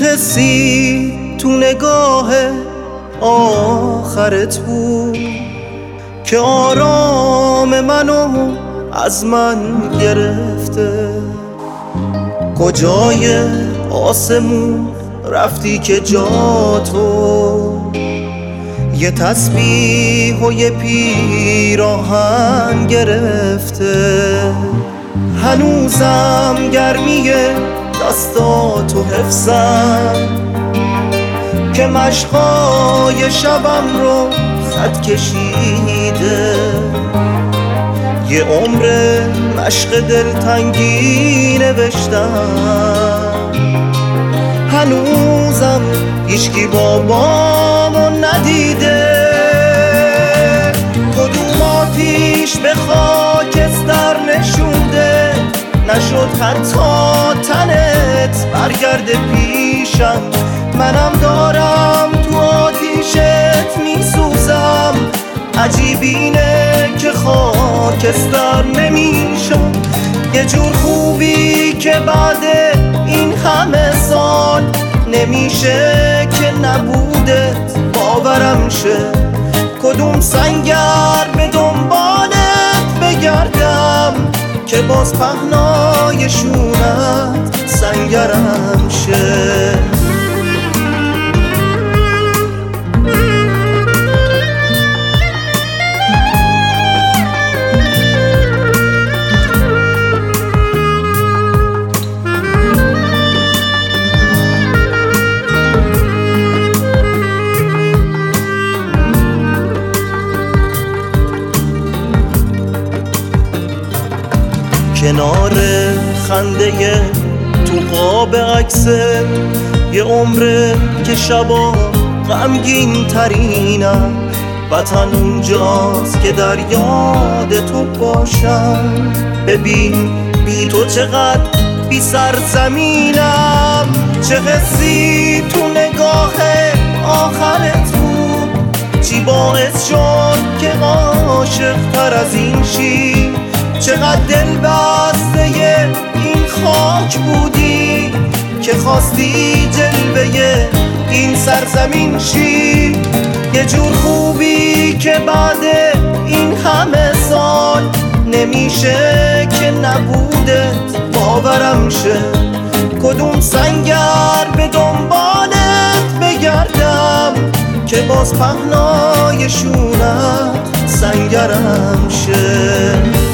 حسی تو نگاه آخرت بود که آرام منو از من گرفته؟ کجای آسمون رفتی که جا تو یه تسبیح و یه پیراهن گرفته؟ هنوزم گرمی دستاتو حفظم که مشقای شبم رو خط کشیده. یه عمر مشق دلتنگی نوشتم، هنوزم هیچکی بابامو ندیده. کدوم آتیش به خاکستر نشونده نشد حتی تنت برگرده پیشم. منم دارم تو آتیشت میسوزم، عجیب اینه که خاکستر نمیشم. یه جور خوبی که بعد این همه سال نمیشه که نبودت باورم شه. کدوم سنگر به دنبالت بگردم که باز پهنای شونت سنگرم شه. کنار خنده تو قاب عکسه یه عمره که شبا غمگین ترینم. وطن اونجاست که در یاد تو باشم. ببین بی تو چقدر بی سرزمینم. چه حسی تو نگاه آخرت بود، چی باعث شد که عاشق تر از این شی؟ چقدر دل بسته این خاک بودی که خواستی جلوه این سرزمین شی؟ یه جور خوبی که بعد این همه سال نمیشه که نبودت باورم شه. کدوم سنگر به دنبالت بگردم که باز پهنای شونت سنگرم شه.